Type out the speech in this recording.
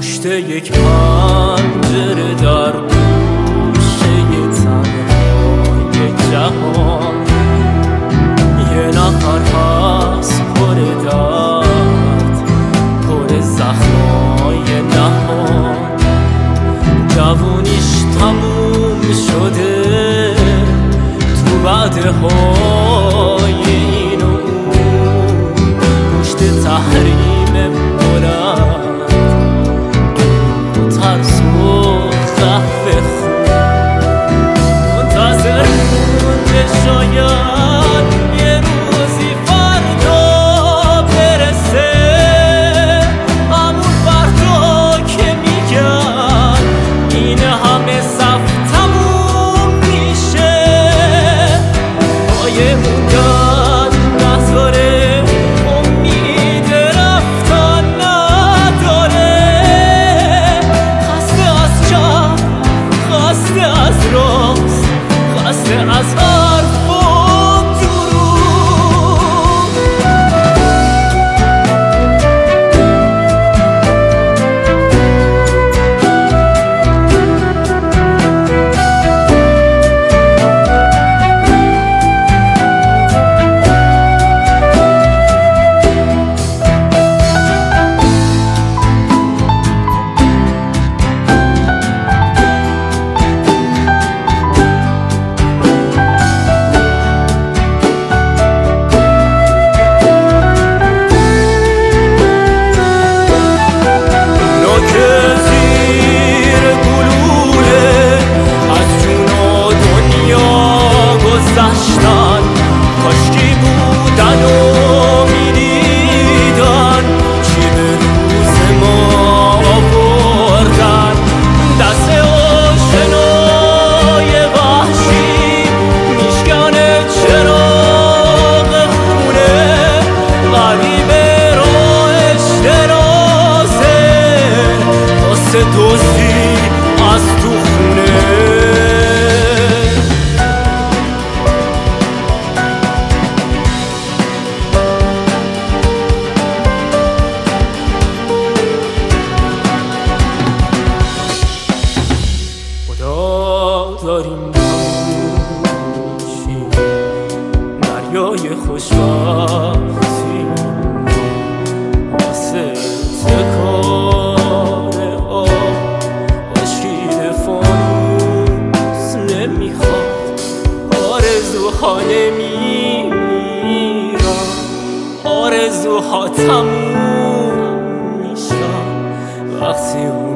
پشت یک پنجره در گوشه تنهای جهان یه نفر هست پر درد، پر زخمای نهان. جوونیش تموم شده تو وعده های این و اون، پشت تحریم بلند ترس و قهوه خون. منتظر مونده شاید یه روزی فردا برسه، همون فردا که میگن این همه صف تموم میشه. پایه موندن نذاره، امید رفتن نداره، خسته از چپ، خسته از راست، خسته از حرف و دروغ. کاشکی بودن و میدیدن چی به روز ما آوردن. دست آشنای وحشی میشکنه چراغ خونه، غریبه راهش درازه واسه دزدی از تو خونه. داریم همونشیم دریای خوشبختی واسه تکاره آب باشید فانوس نمیخواد. آرزوها نمیرن، آرزوها تموم میشن وقتی